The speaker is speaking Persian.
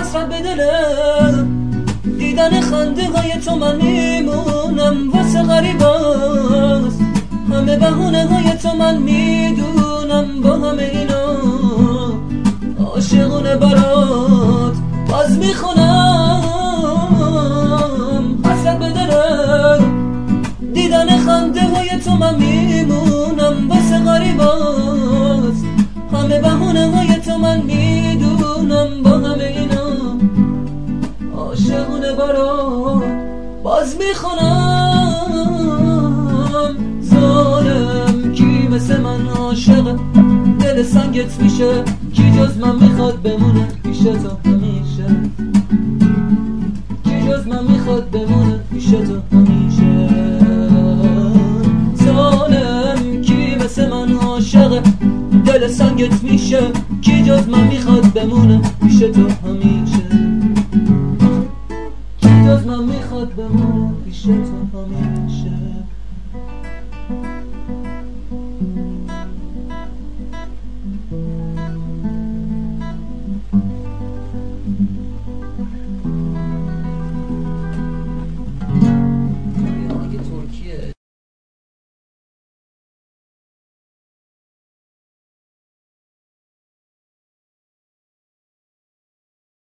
حسرت به دلم دیدن خنده های تو من میمونم واسه غریباست همه بهونه های تو من میدونم با همه اینا عاشقونه برات باز میخونم حسرت به دلم دیدن خنده های تو من میمونم واسه غریباست همه بهونه های تو من میدونم با همه اینا عاشقونه برات باز میخونم ظالم کی مثل من عاشق دل سنگت میشه کی جز من میخواد بمونه پیش تو همیشه کی جز من میخواد بمونه پیش تو همیشه ظالم کی مثل من عاشق دل سنگت میشه کی جز من میخواد بمونه پیش تو همیشه کی جز من میخواد بمونه پیش تو همیشه